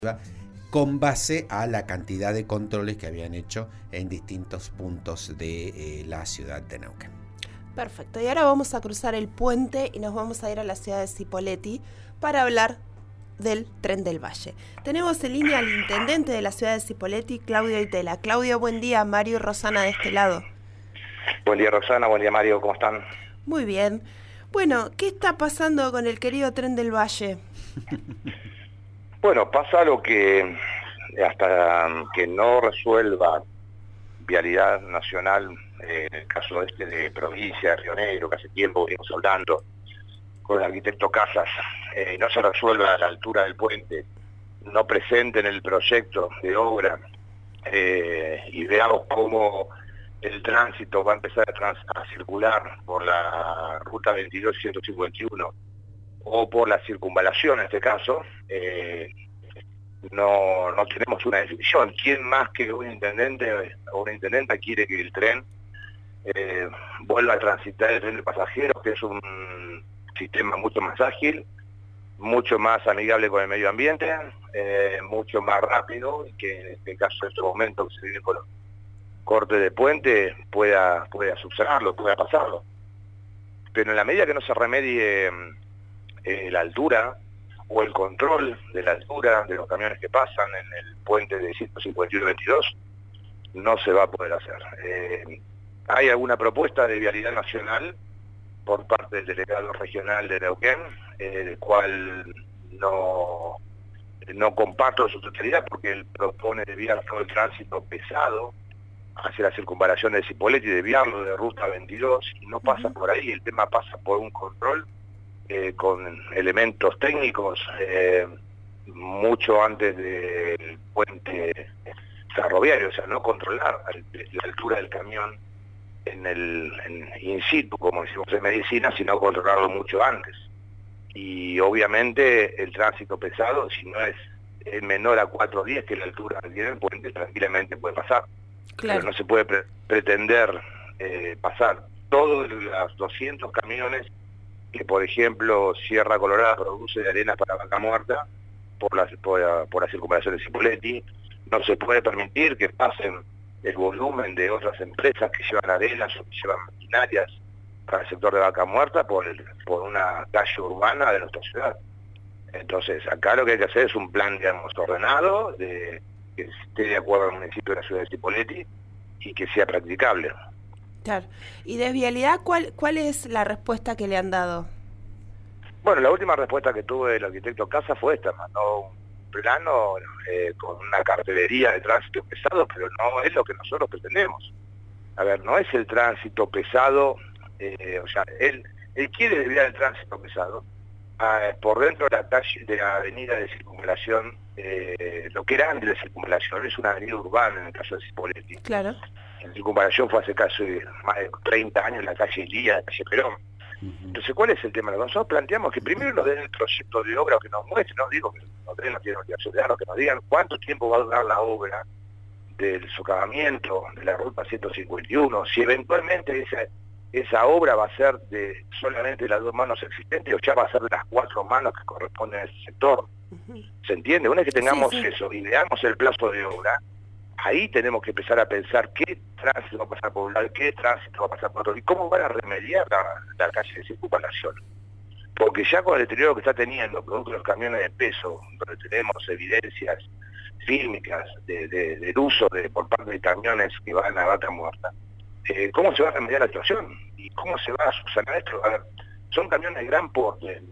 con base a la cantidad de controles que habían hecho en distintos puntos de la ciudad de Neuquén. Perfecto, y ahora vamos a cruzar el puente y nos vamos a ir a la ciudad de Cipolletti para hablar del Tren del Valle. Tenemos en línea al intendente de la ciudad de Cipolletti, Claudio Itela. Claudio, buen día. Mario y Rosana de este lado. Buen día, Rosana, buen día, Mario, ¿cómo están? Muy bien. Bueno, ¿qué está pasando con el querido Tren del Valle? Bueno, pasa lo que hasta que no resuelva Vialidad Nacional, en el caso de provincia de Río Negro, que hace tiempo venimos hablando con el arquitecto Casas, no se resuelva a la altura del puente, no presenten el proyecto de obra y veamos cómo el tránsito va a empezar a circular por la ruta 22 y 151 o por la circunvalación en este caso, no tenemos una definición. ¿Quién más que un intendente o una intendenta quiere que el tren vuelva a transitar el tren de pasajeros, que es un sistema mucho más ágil, mucho más amigable con el medio ambiente, mucho más rápido, y que en este caso, en este momento que se vive con los cortes de puente, pueda subsanarlo, pueda pasarlo. Pero en la medida que no se remedie la altura o el control de la altura de los camiones que pasan en el puente de 151-22, no se va a poder hacer. Hay alguna propuesta de Vialidad Nacional por parte del delegado regional de Neuquén, el cual no comparto su totalidad, porque él propone desviar todo el tránsito pesado hacia la circunvalación de Cipolletti y desviarlo de ruta 22, y no pasa por ahí. El tema pasa por un control con elementos técnicos mucho antes del puente ferroviario, o sea, no controlar la altura del camión en in situ, como decimos en medicina, sino controlarlo mucho antes. Y obviamente el tránsito pesado, si no es menor a 410, que la altura que tiene el puente, tranquilamente puede pasar. Claro. Pero no se puede pretender pasar todos los 200 camiones que, por ejemplo, Sierra Colorada produce de arena para Vaca Muerta por la circunvalación de Cipolletti. No se puede permitir que pasen el volumen de otras empresas que llevan arenas o que llevan maquinarias para el sector de Vaca Muerta por una calle urbana de nuestra ciudad. Entonces, acá lo que hay que hacer es un plan, digamos, ordenado, que esté de acuerdo al municipio de la ciudad de Cipolletti y que sea practicable. Claro. ¿Y de Vialidad cuál es la respuesta que le han dado? Bueno, la última respuesta que tuve del arquitecto Casa fue esta: mandó un plano con una cartelería de tránsito pesado, pero no es lo que nosotros pretendemos. A ver, no es el tránsito pesado, o sea, él quiere desviar el tránsito pesado por dentro de la calle, de la avenida de circunvalación, lo que era antes de circunvalación, es una avenida urbana en el caso de Cipolletti. Claro. En circunvalación fue hace casi más de 30 años la calle Elía, la calle Perón. Entonces, ¿cuál es el tema? Nosotros planteamos que primero nos den el proyecto de obra, que nos muestren, no digo que nos den, no tienen obligación de darnos, que nos digan cuánto tiempo va a durar la obra del socavamiento de la ruta 151, si eventualmente esa obra va a ser de solamente las 2 manos existentes o ya va a ser de las 4 manos que corresponden a ese sector. ¿Se entiende? Una vez que tengamos eso y veamos el plazo de obra, ahí tenemos que empezar a pensar qué tránsito va a pasar por un lado, qué tránsito va a pasar por otro, y cómo van a remediar la calle de circunvalación. Porque ya con el deterioro que está teniendo, producto de los camiones de peso, donde tenemos evidencias fílmicas del uso por parte de camiones que van a Vaca Muerta, ¿cómo se va a remediar la situación? ¿Y cómo se va a subsanar esto? A ver, son camiones de gran porte,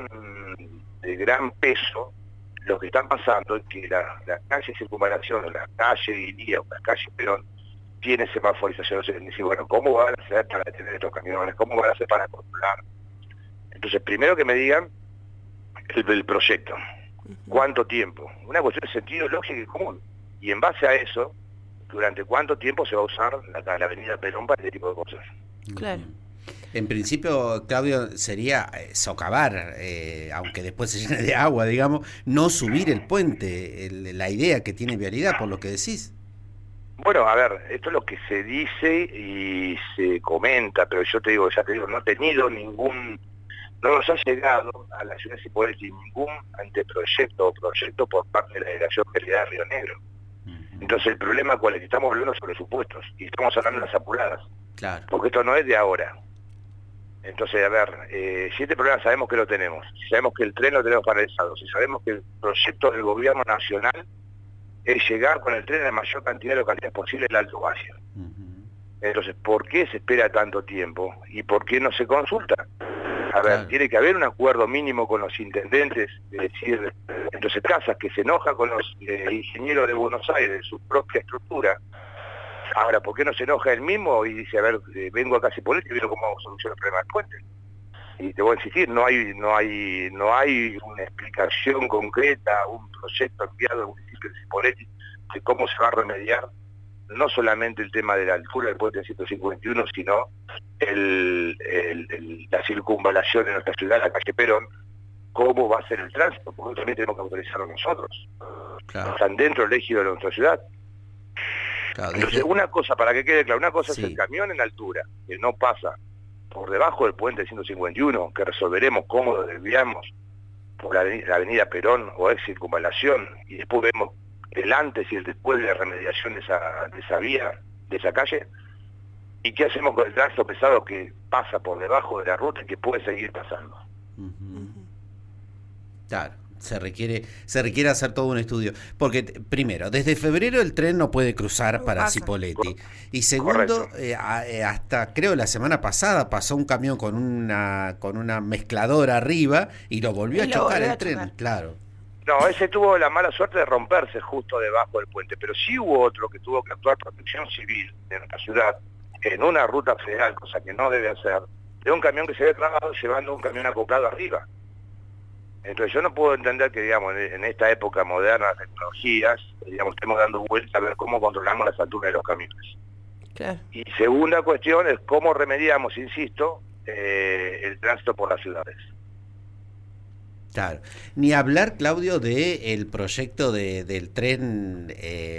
de gran peso, lo que están pasando es que la calle Circunvalación, la calle Ilía o la calle Perón, tiene semaforización. Entonces, dice, bueno, ¿cómo van a hacer para detener estos camiones? ¿Cómo van a hacer para controlar? Entonces, primero que me digan el proyecto. ¿Cuánto tiempo? Una cuestión de sentido lógico y común. Y en base a eso, ¿durante cuánto tiempo se va a usar la avenida Perón para este tipo de cosas? Claro. En principio, Claudio, sería socavar, aunque después se llene de agua, digamos, no subir el puente, la idea que tiene Vialidad, por lo que decís. Bueno, a ver, esto es lo que se dice y se comenta, pero yo ya te digo, no he tenido no nos ha llegado a la ciudad de Cipolletti ningún anteproyecto o proyecto por parte de la Delegación General de Río Negro. Entonces el problema cuál es, que estamos hablando sobre supuestos y estamos hablando de las apuradas, Claro. porque esto no es de ahora. Entonces, a ver, si este problema sabemos que lo tenemos, si sabemos que el tren lo tenemos paralizado, si sabemos que el proyecto del gobierno nacional es llegar con el tren a la mayor cantidad de localidades posible del Alto Valle. Entonces, ¿por qué se espera tanto tiempo? ¿Y por qué no se consulta? A ver, Claro. tiene que haber un acuerdo mínimo con los intendentes, es decir, entonces Casas, que se enoja con los ingenieros de Buenos Aires, de su propia estructura. Ahora, ¿por qué no se enoja él mismo y dice, a ver, vengo acá a Cipolletti y veo cómo solucionar el problema del puente? Y te voy a insistir, no hay una explicación concreta, un proyecto enviado al municipio de Cipolletti de cómo se va a remediar no solamente el tema de la altura del puente 151, sino la circunvalación en nuestra ciudad, la calle Perón, cómo va a ser el tránsito, porque también tenemos que autorizarlo nosotros. Claro. Están dentro del ejido de nuestra ciudad. Claro, Entonces, una cosa, para que quede claro, una cosa Sí. es el camión en altura, que no pasa por debajo del puente 151, que resolveremos cómo lo desviamos por la avenida Perón o ex circunvalación, y después vemos el antes y el después de la remediación de esa vía, de esa calle. ¿Y qué hacemos con el tránsito pesado que pasa por debajo de la ruta y que puede seguir pasando? Claro, se requiere hacer todo un estudio. Porque, primero, desde febrero el tren no puede cruzar para pasa. Cipolletti. Y segundo, Correcto. hasta creo la semana pasada pasó un camión con una mezcladora arriba y lo volvió a Y lo chocar volvió el a tren. chocar. Claro. No, ese tuvo la mala suerte de romperse justo debajo del puente, pero sí hubo otro que tuvo que actuar Protección Civil de nuestra ciudad en una ruta federal, cosa que no debe hacer, de un camión que se había trabado llevando un camión acoplado arriba. Entonces yo no puedo entender que, digamos, en esta época moderna de tecnologías, digamos, estemos dando vuelta a ver cómo controlamos las alturas de los camiones. Claro. Y segunda cuestión es cómo remediamos, insisto, el tránsito por las ciudades. Claro. Ni hablar, Claudio, de el proyecto del tren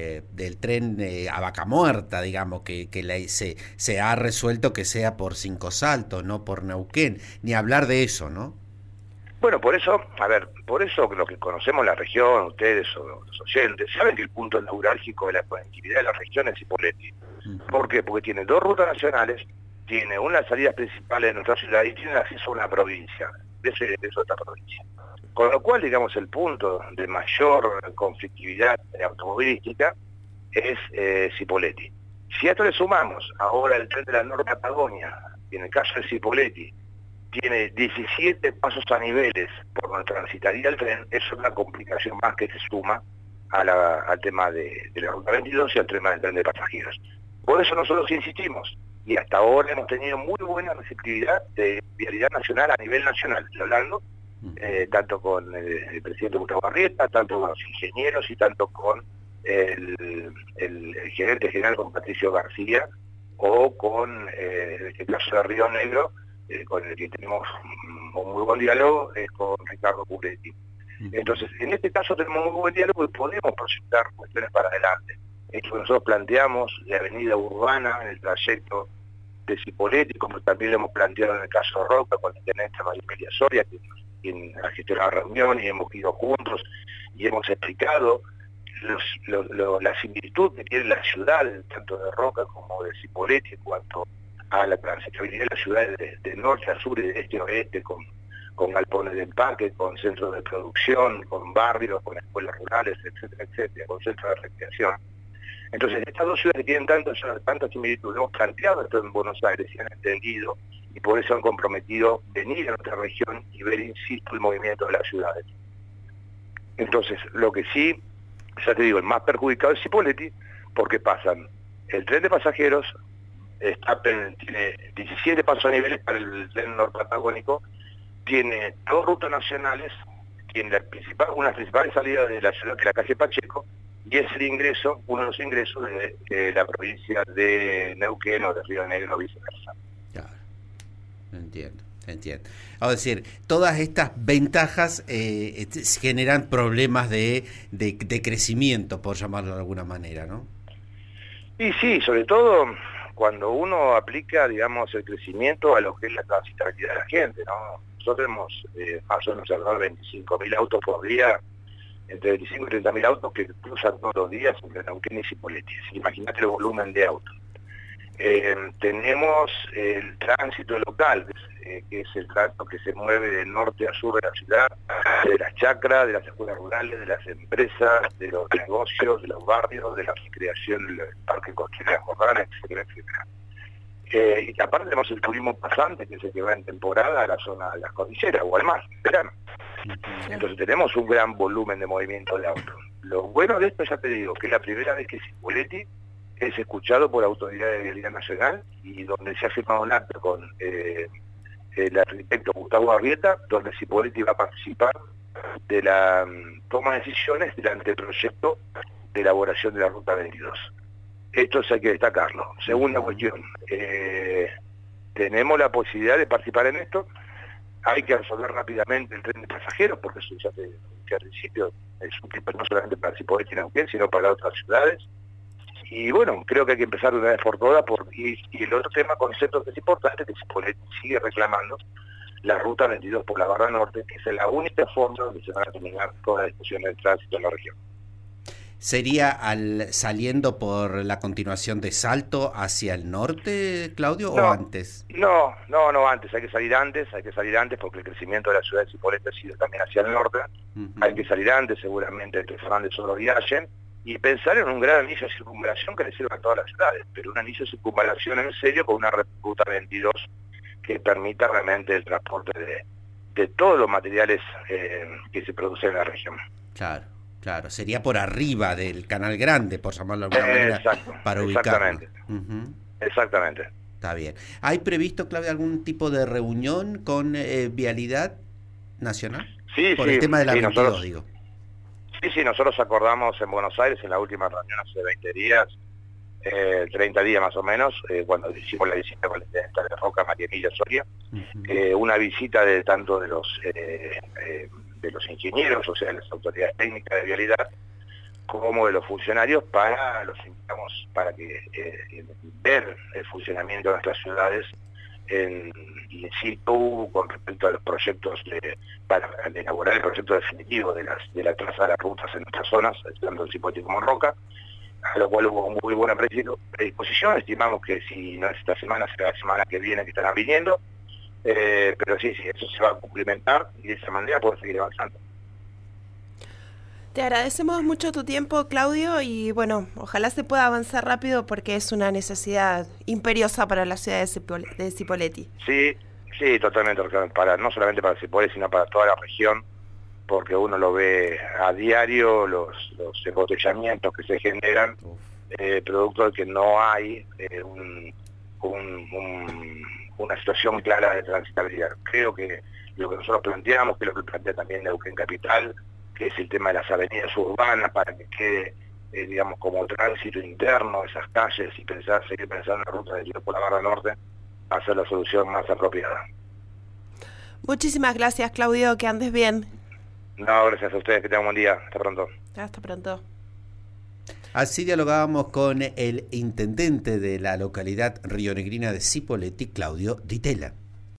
a Vaca Muerta, digamos, que se ha resuelto que sea por Cinco Saltos, no por Neuquén. Ni hablar de eso, ¿no? Bueno, por eso los que conocemos la región, ustedes o los oyentes, saben que el punto neurálgico de la conectividad de la región es Cipolletti. ¿Por qué? Porque tiene dos rutas nacionales, tiene una de las salidas principales de nuestra ciudad y tiene acceso a una provincia, de otra provincia. Con lo cual, digamos, el punto de mayor conflictividad automovilística es Cipolletti. Si a esto le sumamos ahora el tren de la Norte Patagonia, y en el caso de Cipolletti, tiene 17 pasos a niveles por donde transitaría el tren, es una complicación más que se suma al tema de la Ruta 22 y al tema del tren de pasajeros. Por eso nosotros insistimos, y hasta ahora hemos tenido muy buena receptividad de vialidad nacional a nivel nacional, estoy hablando, tanto con el presidente Gustavo Arrieta, tanto con los ingenieros y tanto con el gerente general, con Patricio García, o con el caso de Río Negro, con el que tenemos un muy buen diálogo, es con Ricardo Puretti. Entonces, en este caso tenemos un muy buen diálogo y podemos proyectar cuestiones para adelante. Esto que nosotros planteamos, la avenida urbana, en el trayecto de Cipolletti, como también lo hemos planteado en el caso de Roca, con la intendente María Emilia Soria, quien ha gestionado la reunión y hemos ido juntos y hemos explicado la similitud que tiene la ciudad, tanto de Roca como de Cipolletti, en cuanto a la transitabilidad de la ciudad de norte a sur y de este a oeste, con galpones de empaque, con centros de producción, con barrios, con escuelas rurales, etcétera, etcétera, con centros de recreación. Entonces, estas dos ciudades que tienen tanta similitud, hemos planteado esto en Buenos Aires y han entendido, y por eso han comprometido venir a nuestra región y ver, insisto, el movimiento de las ciudades. Entonces, lo que sí, ya te digo, el más perjudicado es Cipolletti, porque pasan el tren de pasajeros, tiene 17 pasos a niveles para el tren norpatagónico, tiene dos rutas nacionales, tiene una de las principales salidas de la ciudad, que es la calle Pacheco, y es el ingreso, uno de los ingresos de la provincia de Neuquén o de Río Negro o viceversa. Claro, entiendo. Es decir, todas estas ventajas generan problemas de crecimiento, por llamarlo de alguna manera, ¿no? Y sí, sobre todo cuando uno aplica, digamos, el crecimiento a lo que es la transitabilidad de la gente, ¿no? nosotros hemos más o menos cerrado 25.000 autos por día, entre 25 y 30.000 autos que cruzan todos los días entre Neuquén y Cipolletti. Imagínate el volumen de autos. Tenemos el tránsito local, que es el tránsito que se mueve de norte a sur de la ciudad, de las chacras, de las escuelas rurales, de las empresas, de los negocios, de los barrios, de la recreación, del parque construido de Jordana, etcétera, etcétera. Y aparte tenemos el turismo pasante, que es el que va en temporada a la zona de las cordilleras o al mar, en verano. Entonces tenemos un gran volumen de movimiento de autos. Lo bueno de esto, ya te digo, que es la primera vez que Cipolletti es escuchado por la Autoridad de Vialidad Nacional y donde se ha firmado un acto con el arquitecto Gustavo Arrieta, donde Cipolletti va a participar de la toma de decisiones del anteproyecto de elaboración de la Ruta 22. Esto hay que destacarlo. Segunda cuestión, tenemos la posibilidad de participar en esto. Hay que resolver rápidamente el tren de pasajeros, porque eso ya te dije al principio, es un tipo no solamente para Cipolletti y Neuquén, sino para otras ciudades. Y bueno, creo que hay que empezar de una vez por todas, y el otro tema, concepto que es importante, que Cipolletti sigue reclamando la Ruta 22 por la Barra Norte, que es la única forma donde se van a terminar todas las discusiones de tránsito en la región. ¿Sería saliendo por la continuación de Salto hacia el norte, Claudio, o antes? No, antes. Hay que salir antes porque el crecimiento de la ciudad de Cipolletti ha sido también hacia el norte. Hay que salir antes, seguramente, entre Fernández Oro y Allen, y pensar en un gran anillo de circunvalación que le sirva a todas las ciudades, pero un anillo de circunvalación en serio con una ruta 22 que permita realmente el transporte de todos los materiales que se producen en la región. Claro, sería por arriba del Canal Grande, por llamarlo de alguna manera, para ubicarlo. Exactamente. Está bien. ¿Hay previsto, Claudia, algún tipo de reunión con Vialidad Nacional? Sí, por el tema de la 22, nosotros, digo. Sí, nosotros acordamos en Buenos Aires, en la última reunión hace 20 días, 30 días más o menos, cuando hicimos la visita con la intendenta de Roca, María Emilia Soria, una visita de tanto de los ingenieros, o sea, de las autoridades técnicas de vialidad, como de los funcionarios, los invitamos para que ver el funcionamiento de nuestras ciudades in situ con respecto a los proyectos para elaborar el proyecto definitivo de la traza de las rutas en nuestras zonas, tanto en Cipolletti como en Roca, a lo cual hubo muy buena predisposición. Estimamos que si no es esta semana, será la semana que viene que estarán viniendo, pero sí, eso se va a cumplimentar y de esa manera poder seguir avanzando. Te agradecemos mucho tu tiempo, Claudio, y bueno, ojalá se pueda avanzar rápido porque es una necesidad imperiosa para la ciudad de Cipolletti. Sí, totalmente, no solamente para Cipolletti, sino para toda la región, porque uno lo ve a diario, los embotellamientos que se generan, producto de que no hay una situación clara de transitabilidad. Creo que lo que nosotros planteamos, que es lo que plantea también Neuquén Capital, que es el tema de las avenidas urbanas para que quede, digamos, como tránsito interno esas calles y seguir pensando en la ruta de por la Barra Norte, va a ser la solución más apropiada. Muchísimas gracias, Claudio, que andes bien. No, gracias a ustedes, que tengan un buen día. Hasta pronto. Hasta pronto. Así dialogábamos con el intendente de la localidad rionegrina de Cipolletti, Claudio Di Tella.